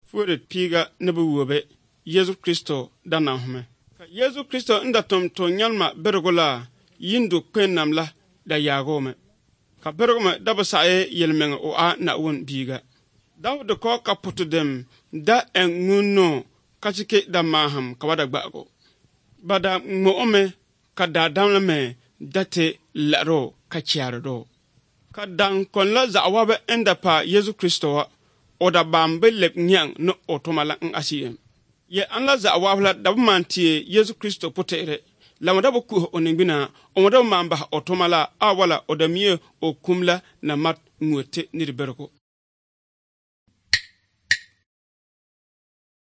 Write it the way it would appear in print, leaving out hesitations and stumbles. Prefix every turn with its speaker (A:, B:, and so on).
A: fuere piga nebe wobe Yesu Kristo dana hume. Yesu Kristo nda to nyalma bergola yindu kwenam la da yagome. Ka bergome da basaye yelmenga o a na won biga. Dawd ko ka putudem da enguno kachike da maham kawada gbago. Bada ngoome ka da damlame date laro ka chiardo. Ka dan kon la zawabe enda pa Yesu Kristo wa oda bambe lep nyang no otomala asiyem. Ye an la zawabla da mantie Yesu Kristo potere. Lamada boku oningbina omoda mamba otomala awala odamie okumla na mat ngote ni berko.